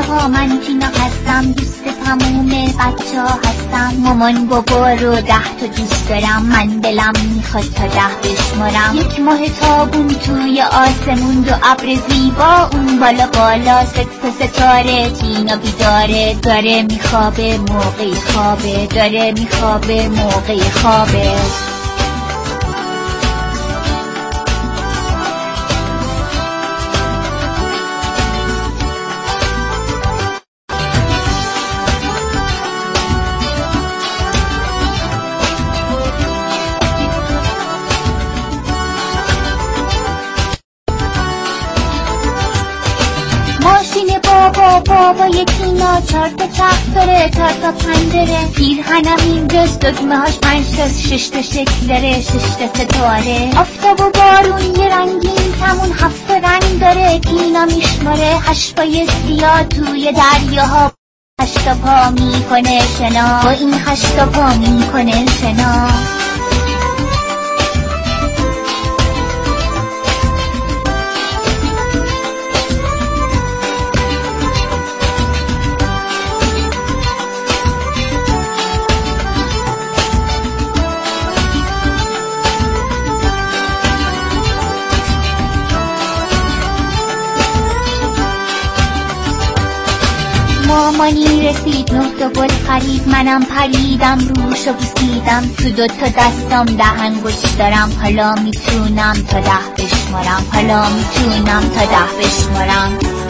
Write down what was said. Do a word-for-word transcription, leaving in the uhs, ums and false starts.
ها، من تینا هستم، دوست تموم بچه ها هستم. مامان بابا رو ده تا دوست دارم، من دلم میخواد تا ده بشمارم. یک ماه تابون توی آسمون، دو ابر زیبا اون بالا بالا، ست تا ستاره. تینا بیداره، داره میخوابه موقع خوابه، داره میخوابه موقع خوابه. ماشین بابا بابای تینا، چار تا چرخ داره، چار تا پنجره. پیرهنم اینجاست، دکمه هاش پنج تاست، شش تا شکل داره، شش تا ستاره. آفتاب و بارون یه رنگین کمون، هفت رنگ داره. تینا میشماره هشت پای سیاه توی دریاها، هشت تا پا میکنه شنا، با این هشت تا پا میکنه شنا. مامانی رسید، نه تا گل خرید، منم پریدم روش و بوسیدم. تو دو تا دستام ده انگشت دارم، حالا میتونم تا ده بشمارم، حالا میتونم تا ده بشمارم.